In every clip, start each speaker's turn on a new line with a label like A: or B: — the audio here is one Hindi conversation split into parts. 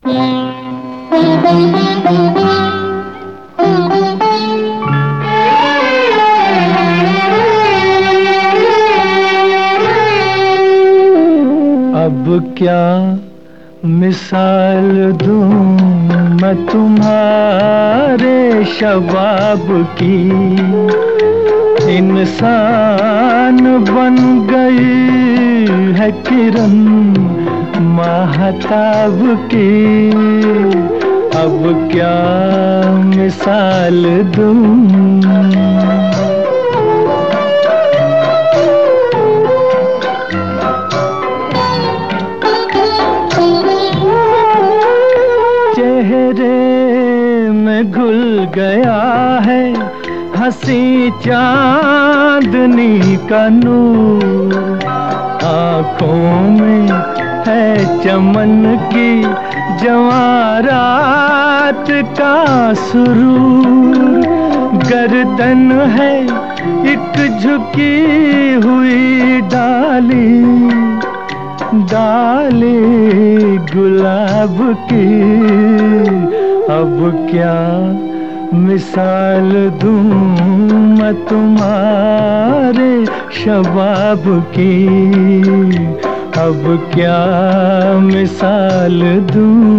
A: अब क्या मिसाल दूं मैं तुम्हारे शबाब की, इंसान बन गई है किरण माहताब की। अब क्या मिसाल दूं। घुल गया है हंसी चांदनी का नूर, आँखों में है चमन की जवारात का सुरूर, गर्दन है एक झुकी हुई डाली गुलाब की। अब क्या मिसाल दूं मैं तुम्हारे शबाब की, अब क्या मिसाल दूं।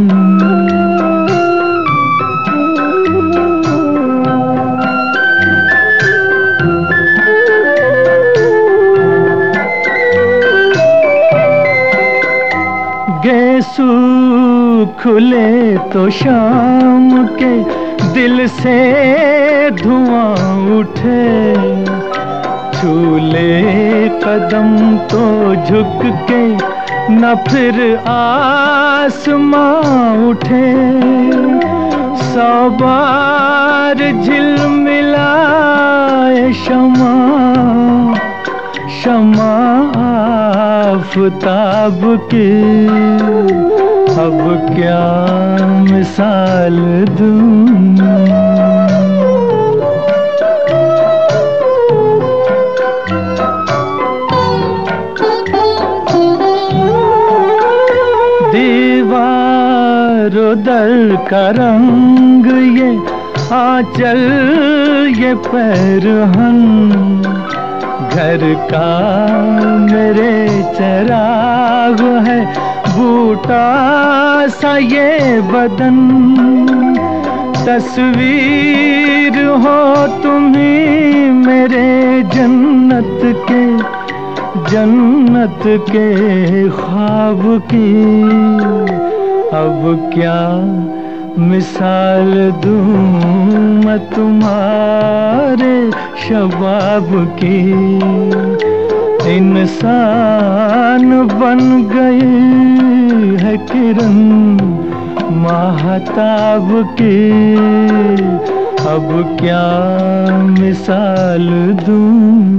A: गेसू खुले तो शाम के दिल से धुआं उठे, छूले कदम तो झुक के न फिर आसमां उठे। 100 बार झिलमिलाए शमा आफताब की, अब क्या मिसाल दूं। दीवारों दर का रंग ये आंचल ये पैरहन, घर का मेरे चराग है बूटा सा ये बदन। तस्वीर हो तुम्ही मेरे जन्नत के ख्वाब की, अब क्या मिसाल दूं मैं तुम्हारे शबाब की। इंसान बन गई है किरण माहताब की, अब क्या मिसाल दूं।